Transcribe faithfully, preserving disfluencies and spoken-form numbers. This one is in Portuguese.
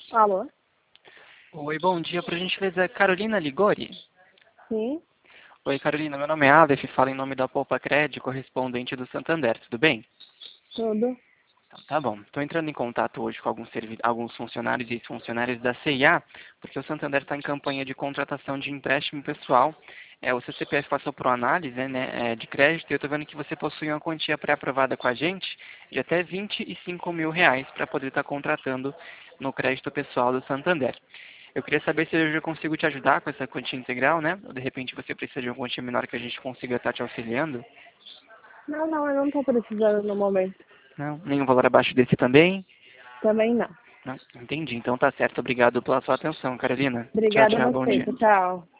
Alô? Oi, bom dia, por gentileza, Carolina Ligori? Sim, Oi, Carolina, meu nome é Aleph, falo em nome da Poupa Cred, correspondente do Santander, tudo bem? tudo. Então, tá bom, estou entrando em contato hoje com alguns, servi- alguns funcionários e ex-funcionários da C e A, porque o Santander está em campanha de contratação de empréstimo pessoal. É, o seu C P F passou por uma análise né, é, de crédito e eu estou vendo que você possui uma quantia pré-aprovada com a gente de até vinte e cinco mil reais para poder estar contratando no crédito pessoal do Santander. Eu queria saber se eu já consigo te ajudar com essa quantia integral, né? Ou de repente você precisa de uma quantia menor que a gente consiga estar te auxiliando? Não, não, eu não tô precisando no momento. Não? Nenhum valor abaixo desse também? Também não. Não? Entendi. Então tá certo. Obrigado pela sua atenção, Carolina. Tchau, Obrigada a tchau. Bom você. dia. Tchau.